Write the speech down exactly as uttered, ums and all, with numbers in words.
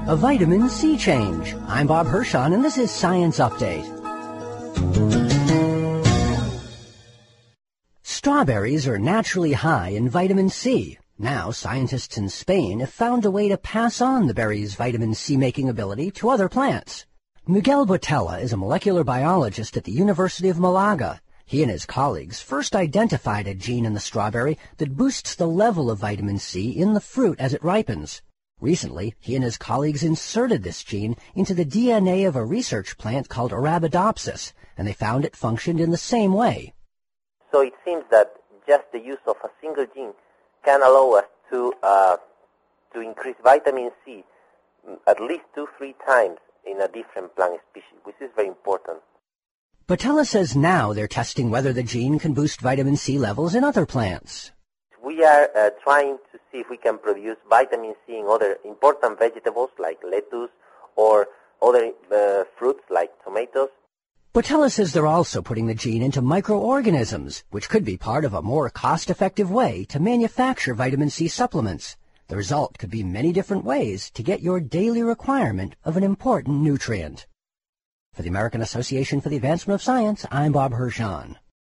A vitamin C change. I'm Bob Hirschon, and this is Science Update. Strawberries are naturally high in vitamin C. Now, scientists in Spain have found a way to pass on the berry's vitamin C-making ability to other plants. Miguel Botella is a molecular biologist at the University of Malaga. He and his colleagues first identified a gene in the strawberry that boosts the level of vitamin C in the fruit as it ripens. Recently, he and his colleagues inserted this gene into the D N A of a research plant called Arabidopsis, and they found it functioned in the same way. So it seems that just the use of a single gene can allow us to uh, to increase vitamin C at least two, three times in a different plant species, which is very important. Botella says now they're testing whether the gene can boost vitamin C levels in other plants. We are uh, trying to see if we can produce vitamin C in other important vegetables like lettuce or other uh, fruits like tomatoes. Botella says they're also putting the gene into microorganisms, which could be part of a more cost-effective way to manufacture vitamin C supplements. The result could be many different ways to get your daily requirement of an important nutrient. For the American Association for the Advancement of Science, I'm Bob Hirschon.